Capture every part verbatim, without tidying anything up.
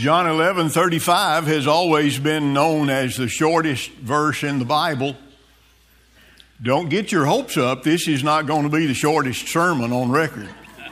John eleven thirty-five has always been known as the shortest verse in the Bible. Don't get your hopes up. This is not going to be the shortest sermon on record.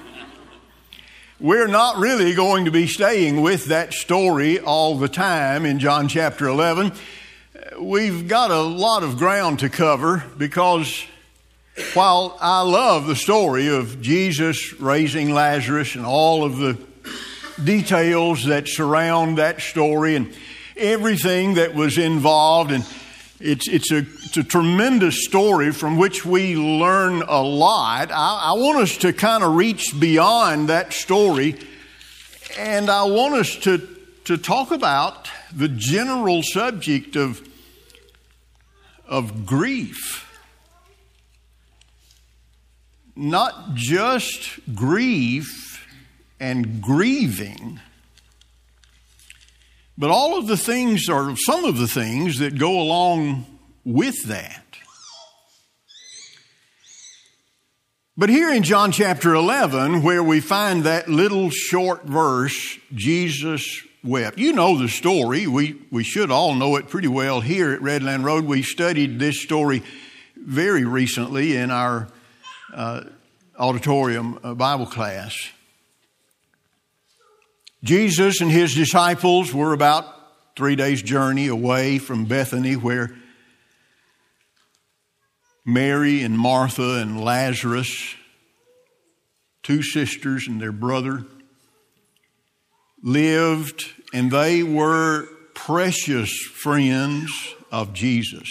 We're not really going to be staying with that story all the time in John chapter eleven. We've got a lot of ground to cover because while I love the story of Jesus raising Lazarus and all of the details that surround that story and everything that was involved, and it's it's a, it's a tremendous story from which we learn a lot. I, I want us to kind of reach beyond that story, and I want us to to talk about the general subject of of grief. Not just grief and grieving, but all of the things, or some of the things that go along with that. But here in John chapter eleven, where we find that little short verse, Jesus wept. You know the story. We, we should all know it pretty well here at Redland Road. We studied this story very recently in our uh, auditorium uh, Bible class. Jesus and his disciples were about three days' journey away from Bethany, where Mary and Martha and Lazarus, two sisters and their brother, lived, and they were precious friends of Jesus.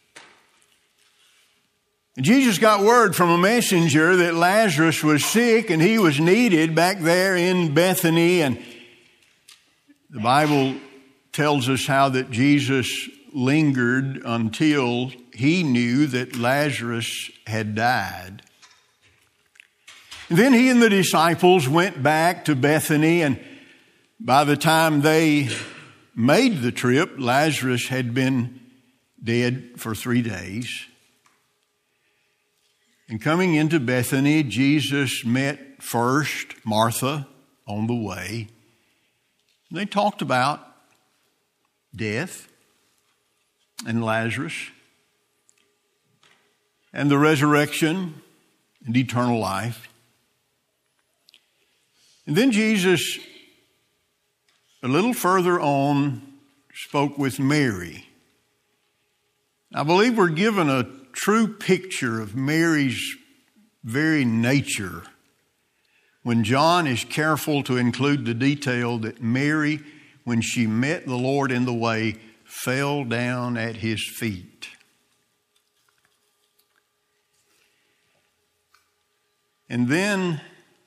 And Jesus got word from a messenger that Lazarus was sick and he was needed back there in Bethany, and the Bible tells us how that Jesus lingered until he knew that Lazarus had died. And then he and the disciples went back to Bethany, and by the time they made the trip, Lazarus had been dead for three days. And coming into Bethany, Jesus met first Martha on the way. They talked about death and Lazarus and the resurrection and eternal life. And then Jesus, a little further on, spoke with Mary. I believe we're given a true picture of Mary's very nature when John is careful to include the detail that Mary, when she met the Lord in the way, fell down at his feet. And then,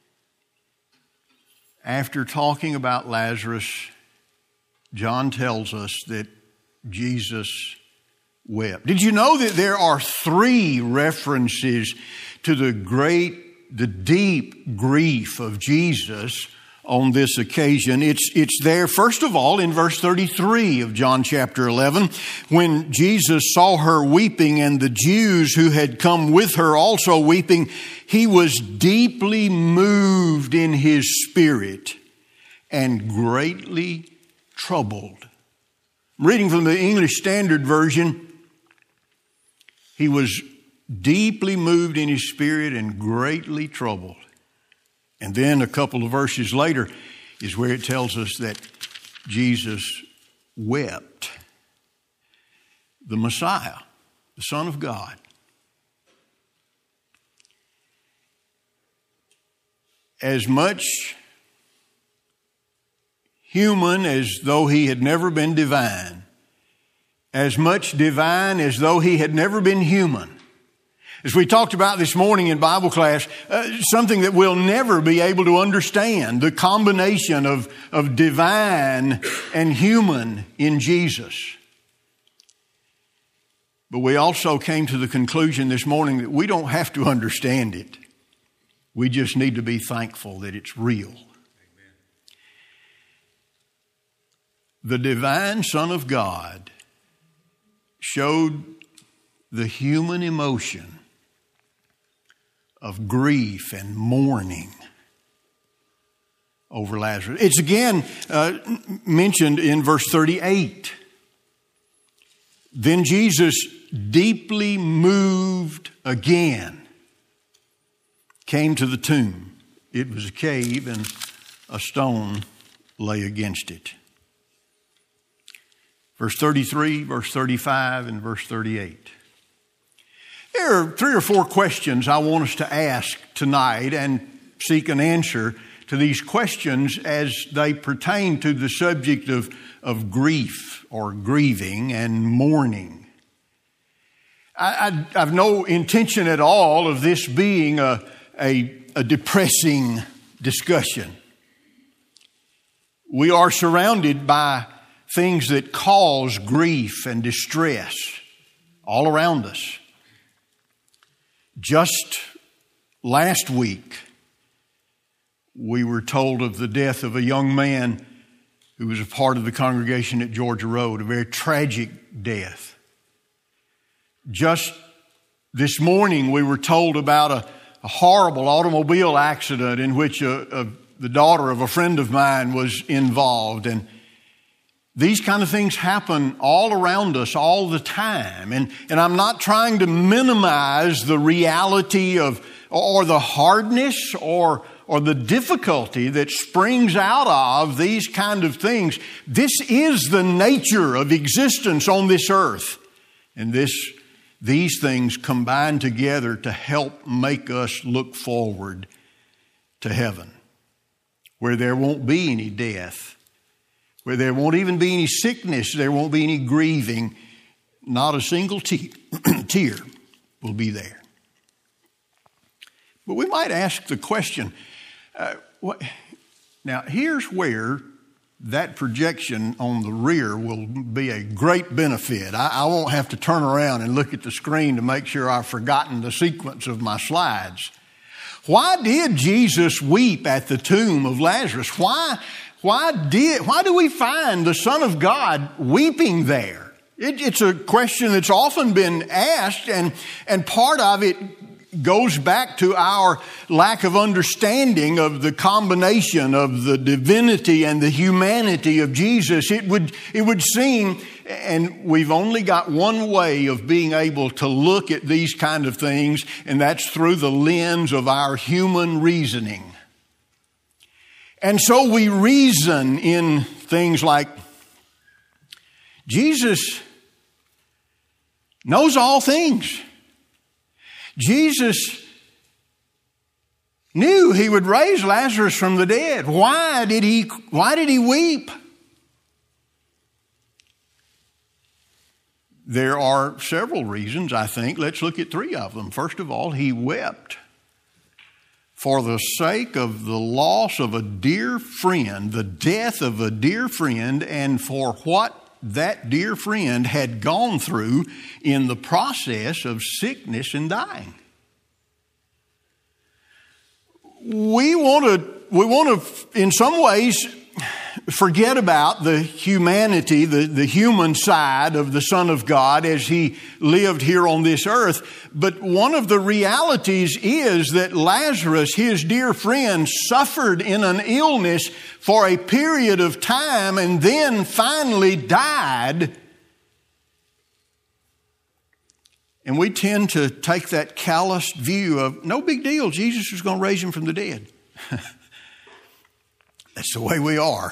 after talking about Lazarus, John tells us that Jesus wept. Did you know that there are three references to the great the deep grief of Jesus on this occasion? It's, it's there, first of all, in verse thirty-three of John chapter eleven, when Jesus saw her weeping and the Jews who had come with her also weeping, he was deeply moved in his spirit and greatly troubled. I'm reading from the English Standard Version. He was deeply moved in his spirit and greatly troubled. And then a couple of verses later is where it tells us that Jesus wept. The Messiah, the Son of God. As much human as though he had never been divine, as much divine as though he had never been human. As we talked about this morning in Bible class, uh, something that we'll never be able to understand, the combination of, of divine and human in Jesus. But we also came to the conclusion this morning that we don't have to understand it. We just need to be thankful that it's real. Amen. The divine Son of God showed the human emotion of grief and mourning over Lazarus. It's again uh, mentioned in verse thirty-eight. Then Jesus, deeply moved again, came to the tomb. It was a cave, and a stone lay against it. Verse thirty-three, verse thirty-five, and verse thirty-eight. There are three or four questions I want us to ask tonight and seek an answer to these questions as they pertain to the subject of, of grief or grieving and mourning. I, I, I've no intention at all of this being a, a, a depressing discussion. We are surrounded by things that cause grief and distress all around us. Just last week, we were told of the death of a young man who was a part of the congregation at Georgia Road, a very tragic death. Just this morning, we were told about a, a horrible automobile accident in which a, a, the daughter of a friend of mine was involved. And these kind of things happen all around us all the time. And, and I'm not trying to minimize the reality of, or the hardness or, or the difficulty that springs out of these kind of things. This is the nature of existence on this earth. And this, these things combine together to help make us look forward to heaven, where there won't be any death, where there won't even be any sickness, there won't be any grieving. Not a single te- tear will be there. But we might ask the question, uh, what, now here's where that projection on the rear will be a great benefit. I, I won't have to turn around and look at the screen to make sure I've forgotten the sequence of my slides. Why did Jesus weep at the tomb of Lazarus? Why Why did, why do we find the Son of God weeping there? It, it's a question that's often been asked, and, and part of it goes back to our lack of understanding of the combination of the divinity and the humanity of Jesus. It would, it would seem, and we've only got one way of being able to look at these kind of things, and that's through the lens of our human reasoning. And so we reason in things like, Jesus knows all things. Jesus knew he would raise Lazarus from the dead. Why did he, why did he weep? There are several reasons, I think. Let's look at three of them. First of all, he wept for the sake of the loss of a dear friend, the death of a dear friend, and for what that dear friend had gone through in the process of sickness and dying. We want to, we want to, in some ways, forget about the humanity, the, the human side of the Son of God as he lived here on this earth. But one of the realities is that Lazarus, his dear friend, suffered in an illness for a period of time and then finally died. And we tend to take that calloused view of, no big deal, Jesus was going to raise him from the dead. That's the way we are.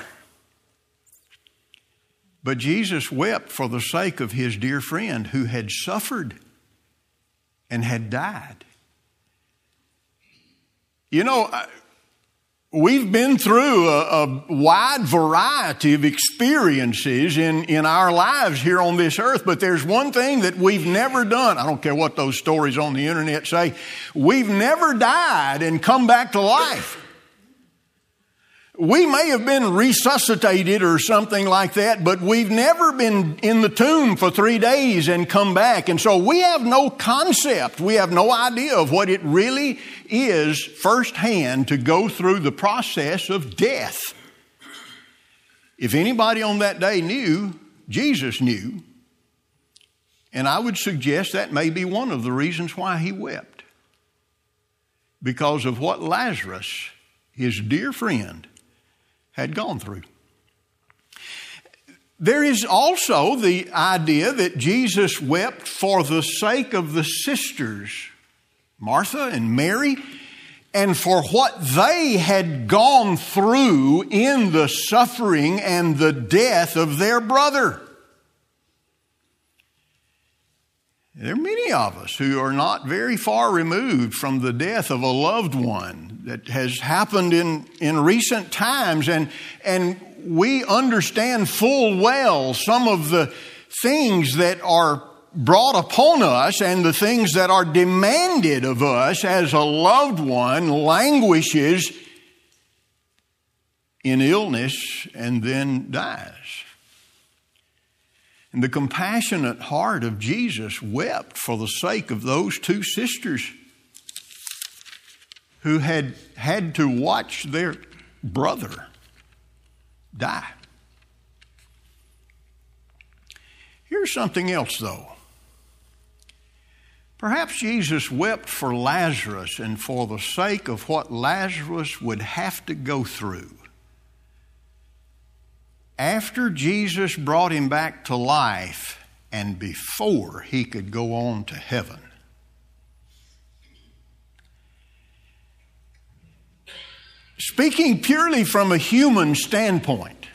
But Jesus wept for the sake of his dear friend who had suffered and had died. You know, we've been through a, a wide variety of experiences in, in our lives here on this earth, but there's one thing that we've never done. I don't care what those stories on the internet say. We've never died and come back to life. We may have been resuscitated or something like that, but we've never been in the tomb for three days and come back. And so we have no concept. We have no idea of what it really is firsthand to go through the process of death. If anybody on that day knew, Jesus knew. And I would suggest that may be one of the reasons why he wept. Because of what Lazarus, his dear friend, had gone through. There is also the idea that Jesus wept for the sake of the sisters, Martha and Mary, and for what they had gone through in the suffering and the death of their brother. There are many of us who are not very far removed from the death of a loved one that has happened in, in recent times, and, and we understand full well some of the things that are brought upon us and the things that are demanded of us as a loved one languishes in illness and then dies. And the compassionate heart of Jesus wept for the sake of those two sisters who had had to watch their brother die. Here's something else, though. Perhaps Jesus wept for Lazarus and for the sake of what Lazarus would have to go through. After Jesus brought him back to life and before he could go on to heaven. Speaking purely from a human standpoint,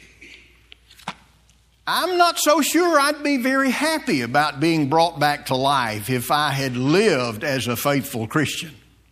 I'm not so sure I'd be very happy about being brought back to life if I had lived as a faithful Christian.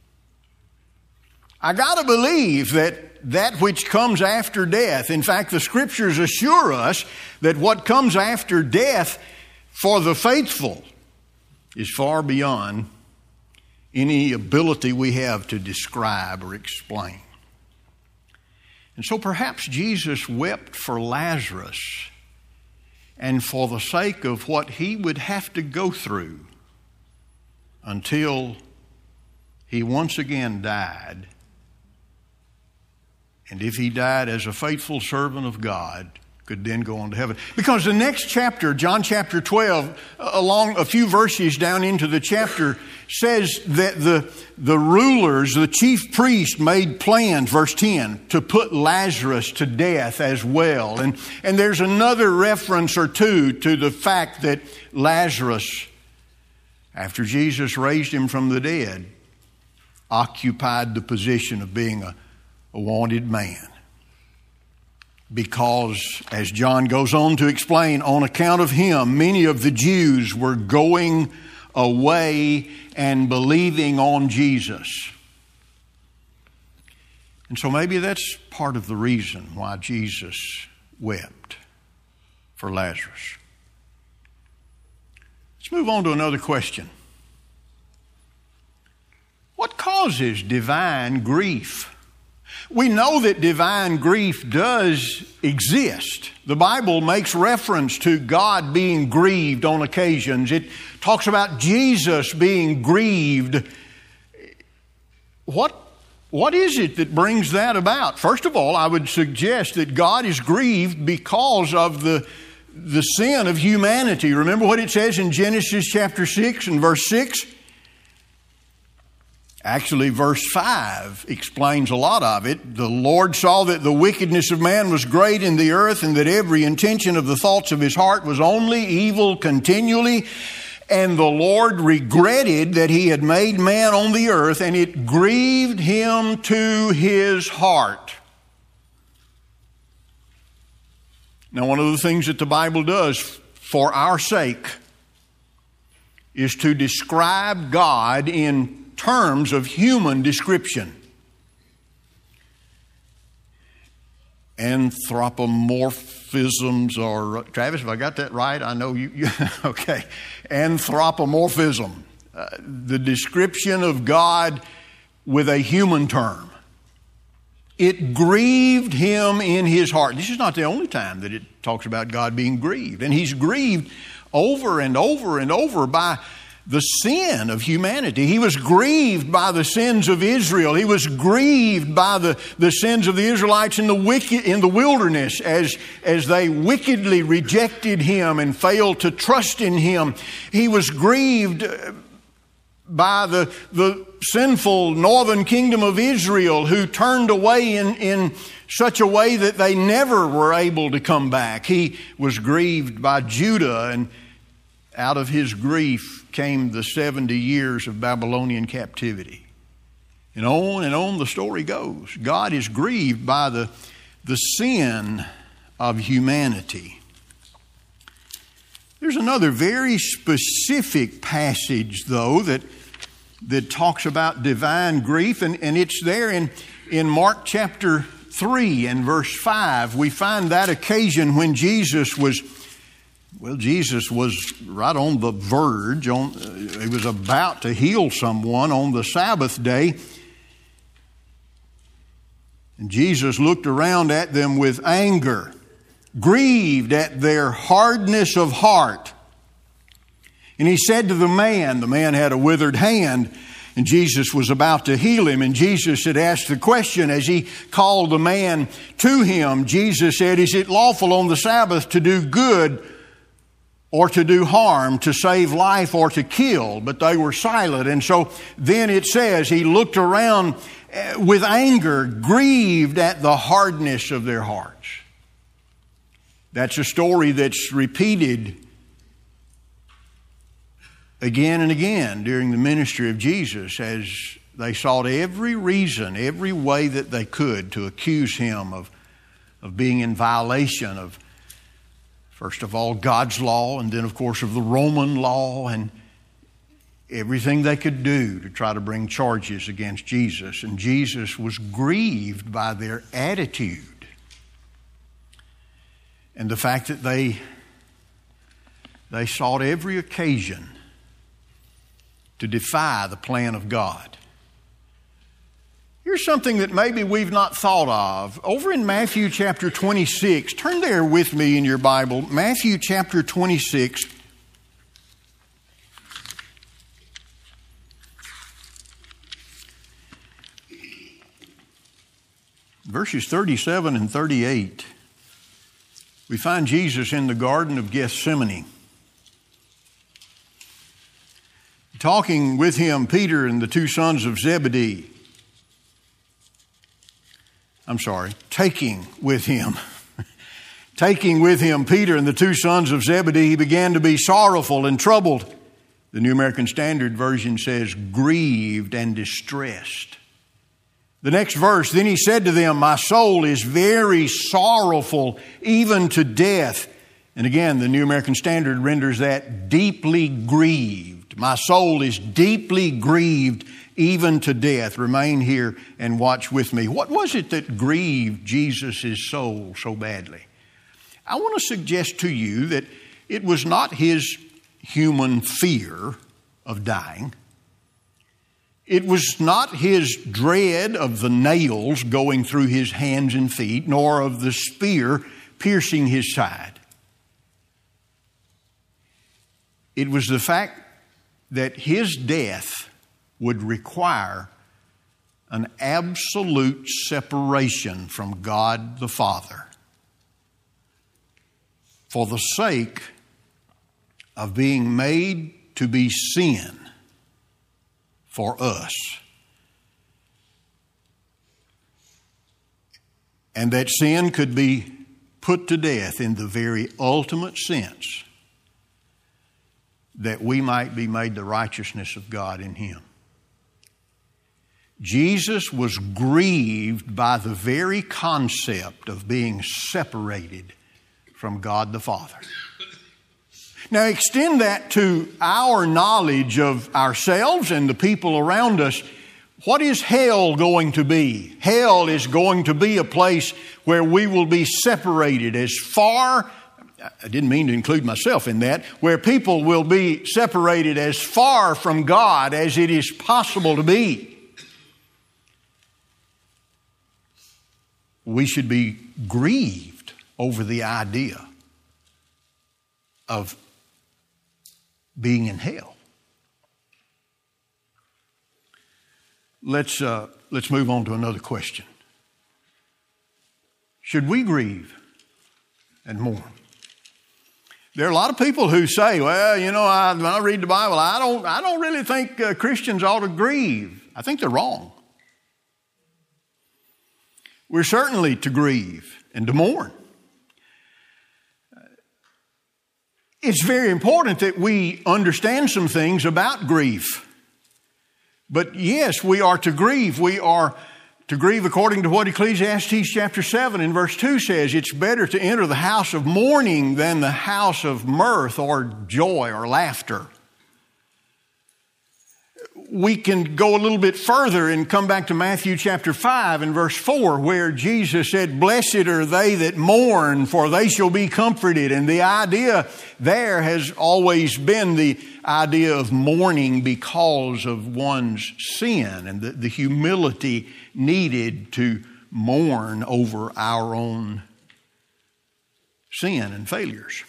I got to believe that that which comes after death, in fact, the Scriptures assure us that what comes after death for the faithful is far beyond any ability we have to describe or explain. And so perhaps Jesus wept for Lazarus and for the sake of what he would have to go through until he once again died. And if he died as a faithful servant of God, could then go on to heaven. Because the next chapter, John chapter twelve, along a few verses down into the chapter, says that the, the rulers, the chief priest made plans, verse ten, to put Lazarus to death as well. And, and there's another reference or two to the fact that Lazarus, after Jesus raised him from the dead, occupied the position of being a a wanted man. Because, as John goes on to explain, on account of him, many of the Jews were going away and believing on Jesus. And so maybe that's part of the reason why Jesus wept for Lazarus. Let's move on to another question. What causes divine grief? We know that divine grief does exist. The Bible makes reference to God being grieved on occasions. It talks about Jesus being grieved. What, what is it that brings that about? First of all, I would suggest that God is grieved because of the, the sin of humanity. Remember what it says in Genesis chapter six and verse six? Actually, verse five explains a lot of it. The Lord saw that the wickedness of man was great in the earth, and that every intention of the thoughts of his heart was only evil continually. And the Lord regretted that he had made man on the earth, and it grieved him to his heart. Now, one of the things that the Bible does for our sake is to describe God in terms of human description. Anthropomorphisms are, Travis, have I got that right? I know you, you okay. Anthropomorphism, uh, the description of God with a human term. It grieved him in his heart. This is not the only time that it talks about God being grieved. And he's grieved over and over and over by the sin of humanity. He was grieved by the sins of Israel. He was grieved by the, the sins of the Israelites in the wicked, in the wilderness as, as they wickedly rejected him and failed to trust in him. He was grieved by the, the sinful northern kingdom of Israel, who turned away in, in such a way that they never were able to come back. He was grieved by Judah, and out of his grief came the seventy years of Babylonian captivity. And on and on the story goes. God is grieved by the, the sin of humanity. There's another very specific passage, though, that, that talks about divine grief, and, and it's there in, in Mark chapter three and verse five. We find that occasion when Jesus was, well, Jesus was right on the verge. On, uh, he was about to heal someone on the Sabbath day. And Jesus looked around at them with anger, grieved at their hardness of heart. And he said to the man, the man had a withered hand, and Jesus was about to heal him. And Jesus had asked the question as he called the man to him. Jesus said, "Is it lawful on the Sabbath to do good or to do harm, to save life or to kill?" But they were silent. And so then it says he looked around with anger, grieved at the hardness of their hearts. That's a story that's repeated again and again during the ministry of Jesus, as they sought every reason, every way that they could to accuse him of, of being in violation of, first of all, God's law, and then, of course, of the Roman law, and everything they could do to try to bring charges against Jesus. And Jesus was grieved by their attitude and the fact that they, they sought every occasion to defy the plan of God. Here's something that maybe we've not thought of. Over in Matthew chapter twenty-six, turn there with me in your Bible, Matthew chapter twenty-six. Verses thirty-seven and thirty-eight. We find Jesus in the Garden of Gethsemane. Talking with him, Peter and the two sons of Zebedee. I'm sorry, taking with him. taking with him Peter and the two sons of Zebedee, he began to be sorrowful and troubled. The New American Standard Version says, grieved and distressed. The next verse, then he said to them, "My soul is very sorrowful, even to death." And again, the New American Standard renders that deeply grieved. My soul is deeply grieved, even to death. Remain here and watch with me. What was it that grieved Jesus' soul so badly? I want to suggest to you that it was not his human fear of dying. It was not his dread of the nails going through his hands and feet, nor of the spear piercing his side. It was the fact that his death would require an absolute separation from God the Father for the sake of being made to be sin for us. And that sin could be put to death in the very ultimate sense, that we might be made the righteousness of God in him. Jesus was grieved by the very concept of being separated from God the Father. Now extend that to our knowledge of ourselves and the people around us. What is hell going to be? Hell is going to be a place where we will be separated as far, I didn't mean to include myself in that, where people will be separated as far from God as it is possible to be. We should be grieved over the idea of being in hell. Let's, uh, let's move on to another question. Should we grieve and mourn? There are a lot of people who say, well, you know, I, when I read the Bible, I don't, I don't really think uh, Christians ought to grieve. I think they're wrong. We're certainly to grieve and to mourn. It's very important that we understand some things about grief. But yes, we are to grieve. We are to grieve according to what Ecclesiastes chapter seven and verse two says. It's better to enter the house of mourning than the house of mirth or joy or laughter. We can go a little bit further and come back to Matthew chapter five and verse four, where Jesus said, blessed are they that mourn, for they shall be comforted. And the idea there has always been the idea of mourning because of one's sin and the, the humility needed to mourn over our own sin and failures.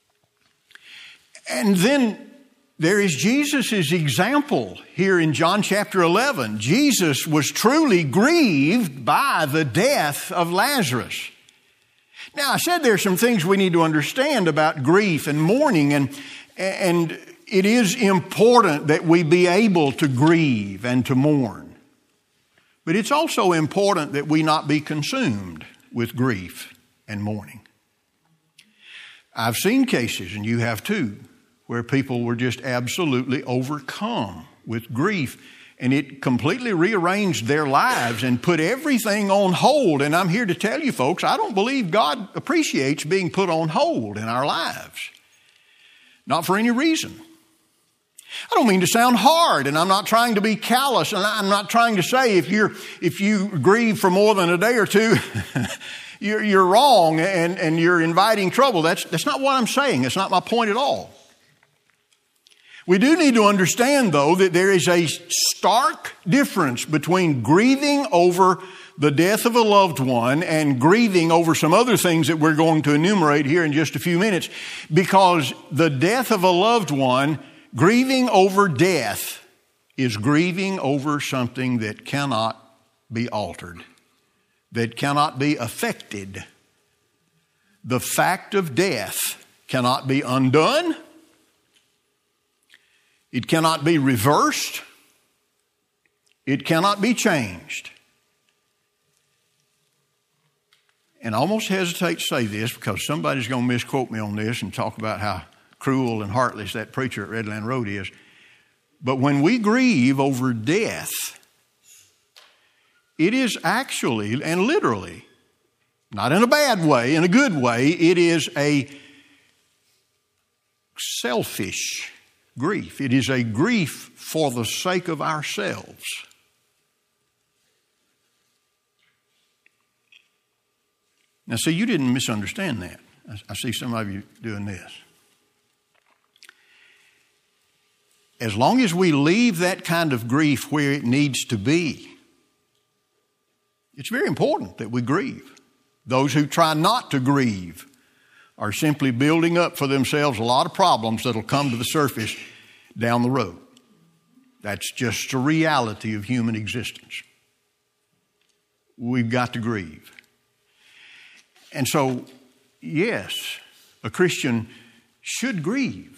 And then there is Jesus' example here in John chapter eleven. Jesus was truly grieved by the death of Lazarus. Now, I said there are some things we need to understand about grief and mourning, and, and it is important that we be able to grieve and to mourn. But it's also important that we not be consumed with grief and mourning. I've seen cases, and you have too, where people were just absolutely overcome with grief, and it completely rearranged their lives and put everything on hold. And I'm here to tell you folks, I don't believe God appreciates being put on hold in our lives. Not for any reason. I don't mean to sound hard, and I'm not trying to be callous, and I'm not trying to say if you're if you grieve for more than a day or two, you're, you're wrong and, and you're inviting trouble. That's, that's not what I'm saying. That's not my point at all. We do need to understand, though, that there is a stark difference between grieving over the death of a loved one and grieving over some other things that we're going to enumerate here in just a few minutes. Because the death of a loved one, grieving over death, is grieving over something that cannot be altered, that cannot be affected. The fact of death cannot be undone. It cannot be reversed. It cannot be changed. And I almost hesitate to say this because somebody's going to misquote me on this and talk about how cruel and heartless that preacher at Redland Road is. But when we grieve over death, it is actually and literally, not in a bad way, in a good way, it is a selfish grief. It is a grief for the sake of ourselves. Now, see, you didn't misunderstand that. I see some of you doing this. As long as we leave that kind of grief where it needs to be, it's very important that we grieve. Those who try not to grieve are simply building up for themselves a lot of problems that'll come to the surface down the road. That's just a reality of human existence. We've got to grieve. And so, yes, a Christian should grieve.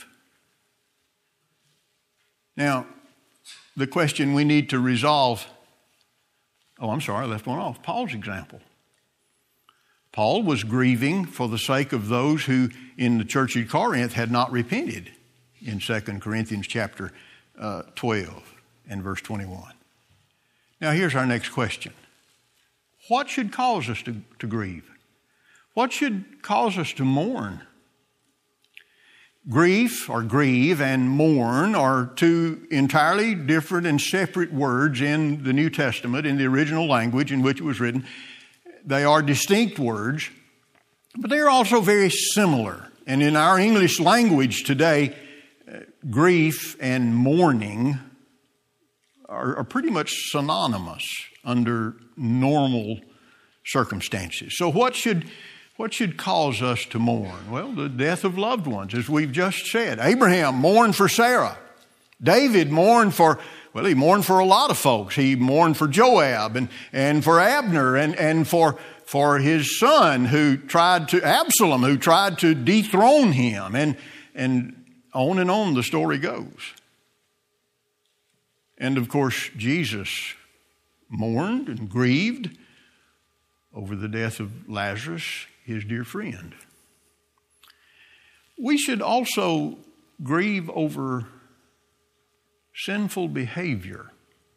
Now, the question we need to resolve, oh, I'm sorry, I left one off, Paul's example. Paul was grieving for the sake of those who in the church at Corinth had not repented in Second Corinthians chapter uh, twelve and verse twenty-one. Now here's our next question. What should cause us to, to grieve? What should cause us to mourn? Grief or grieve and mourn are two entirely different and separate words in the New Testament, in the original language in which it was written. They are distinct words, but they are also very similar. And in our English language today, uh, grief and mourning are, are pretty much synonymous under normal circumstances. So what should, what should cause us to mourn? Well, the death of loved ones, as we've just said. Abraham mourned for Sarah. David mourned for Well, he mourned for a lot of folks. He mourned for Joab and, and for Abner and, and for, for his son who tried to, Absalom, who tried to dethrone him. And, and on and on the story goes. And of course, Jesus mourned and grieved over the death of Lazarus, his dear friend. We should also grieve over sinful behavior.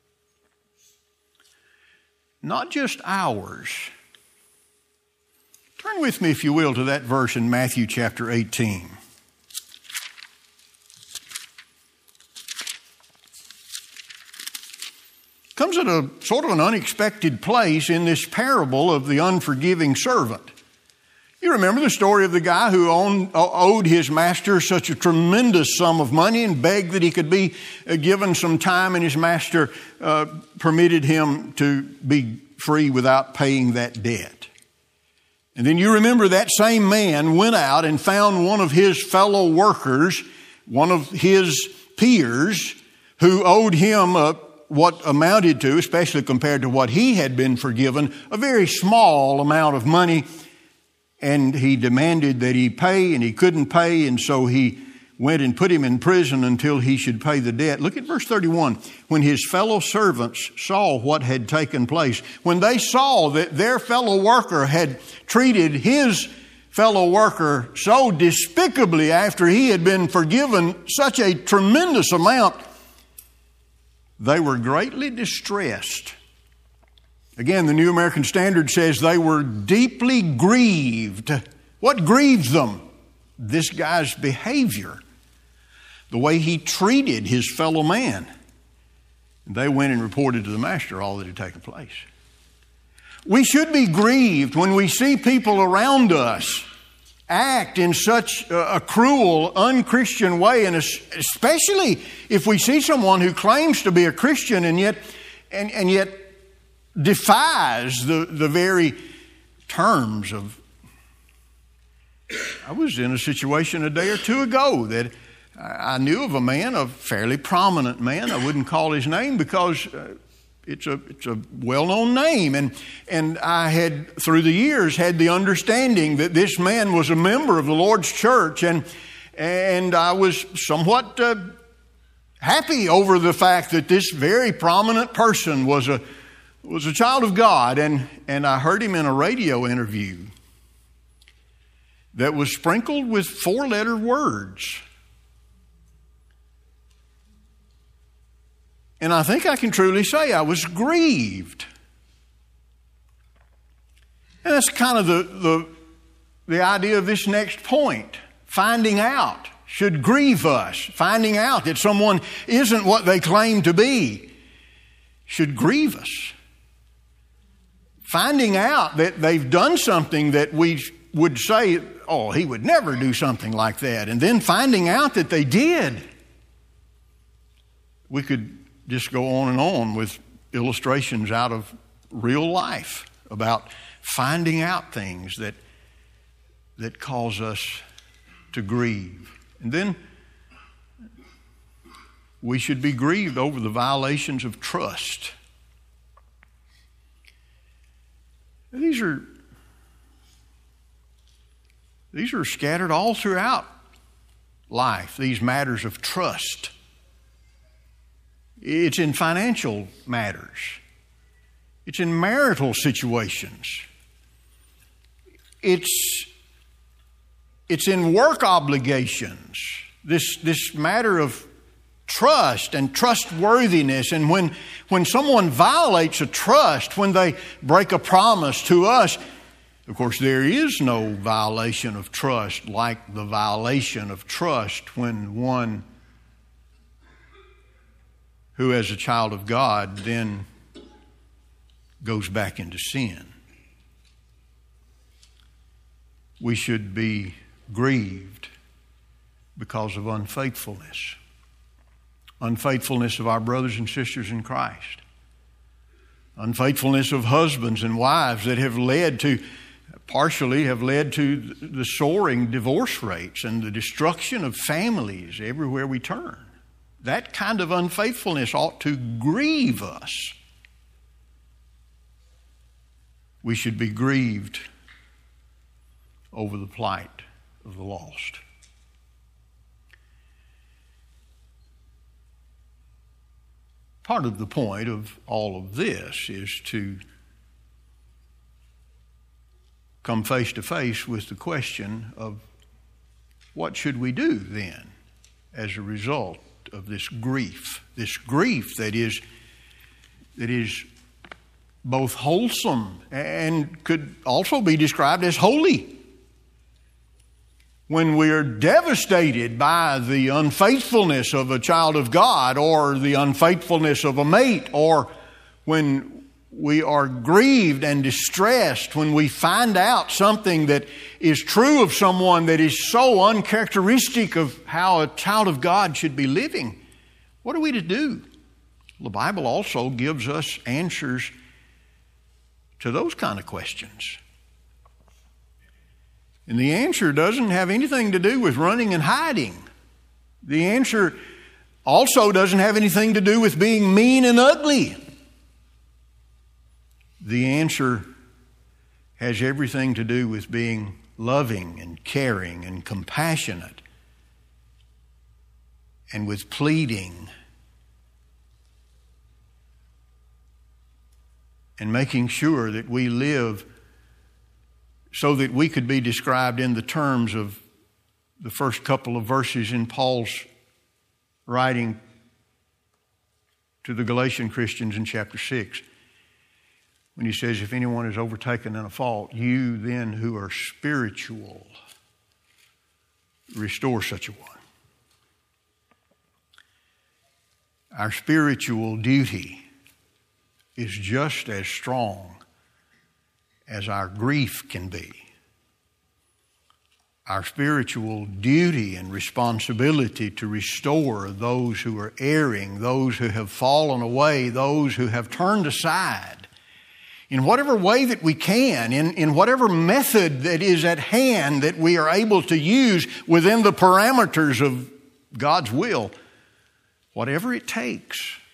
Not just ours. Turn with me, if you will, to that verse in Matthew chapter eighteen. Comes at a sort of an unexpected place in this parable of the unforgiving servant. You remember the story of the guy who owned, owed his master such a tremendous sum of money and begged that he could be given some time, and his master uh, permitted him to be free without paying that debt. And then you remember that same man went out and found one of his fellow workers, one of his peers, who owed him a what amounted to, especially compared to what he had been forgiven, a very small amount of money. And he demanded that he pay, and he couldn't pay, and so he went and put him in prison until he should pay the debt. Look at verse thirty-one. When his fellow servants saw what had taken place, when they saw that their fellow worker had treated his fellow worker so despicably after he had been forgiven such a tremendous amount, they were greatly distressed. Again, the New American Standard says they were deeply grieved. What grieves them? This guy's behavior, the way he treated his fellow man. They went and reported to the master all that had taken place. We should be grieved when we see people around us act in such a cruel, unchristian way, and especially if we see someone who claims to be a Christian and yet and, and yet defies the, the very terms of. I was in a situation a day or two ago that I knew of a man, a fairly prominent man. I wouldn't call his name because uh, it's a it's a well-known name, and and I had through the years had the understanding that this man was a member of the Lord's church, and and I was somewhat uh, happy over the fact that this very prominent person was a was a child of God, and and I heard him in a radio interview that was sprinkled with four-letter words. And I think I can truly say I was grieved. And that's kind of the, the, the idea of this next point. Finding out should grieve us. Finding out that someone isn't what they claim to be should grieve us. Finding out that they've done something that we would say, oh, he would never do something like that. And then finding out that they did. We could just go on and on with illustrations out of real life about finding out things that that cause us to grieve. And then we should be grieved over the violations of trust. These are these are scattered all throughout life, these matters of trust. It's in financial matters. It's in marital situations. It's, it's in work obligations. This, this matter of trust and trustworthiness. And when, when someone violates a trust, when they break a promise to us, of course, there is no violation of trust like the violation of trust when one who as a child of God then goes back into sin. We should be grieved because of unfaithfulness. Unfaithfulness of our brothers and sisters in Christ. Unfaithfulness of husbands and wives that have led to, partially have led to the soaring divorce rates and the destruction of families everywhere we turn. That kind of unfaithfulness ought to grieve us. we should be grieved over the plight of the lost. Part of the point of all of this is to come face to face with the question of what should we do then as a result of this grief, this grief that is that is both wholesome and could also be described as holy. When we are devastated by the unfaithfulness of a child of God or the unfaithfulness of a mate, or when we are grieved and distressed when we find out something that is true of someone that is so uncharacteristic of how a child of God should be living, what are we to do? The Bible also gives us answers to those kind of questions. And the answer doesn't have anything to do with running and hiding. The answer also doesn't have anything to do with being mean and ugly. The answer has everything to do with being loving and caring and compassionate and with pleading and making sure that we live so that we could be described in the terms of the first couple of verses in Paul's writing to the Galatian Christians in chapter six. When he says, if anyone is overtaken in a fault, you then who are spiritual, restore such a one. Our spiritual duty is just as strong as our grief can be. Our spiritual duty and responsibility to restore those who are erring, those who have fallen away, those who have turned aside, in whatever way that we can, in, in whatever method that is at hand that we are able to use within the parameters of God's will, whatever it takes.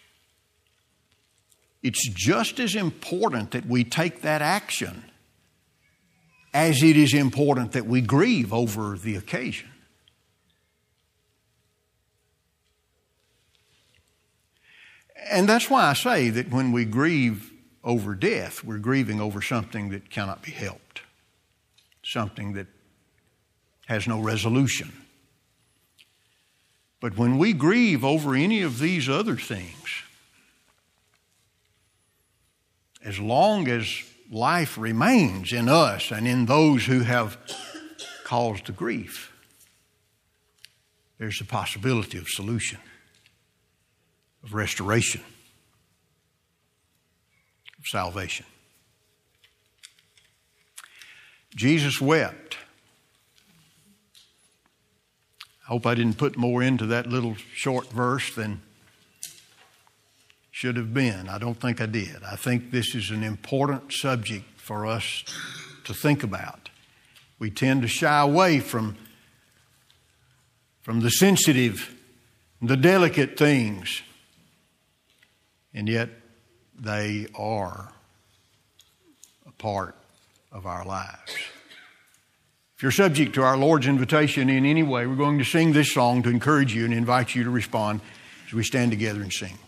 It's just as important that we take that action as it is important that we grieve over the occasion. And that's why I say that when we grieve over death, we're grieving over something that cannot be helped, something that has no resolution. But when we grieve over any of these other things, as long as life remains in us and in those who have caused the grief, there's a possibility of solution, of restoration, of salvation. Jesus wept. I hope I didn't put more into that little short verse than should have been. I don't think I did. I think this is an important subject for us to think about. We tend to shy away from, from the sensitive, the delicate things, and yet they are a part of our lives. If you're subject to our Lord's invitation in any way, we're going to sing this song to encourage you and invite you to respond as we stand together and sing.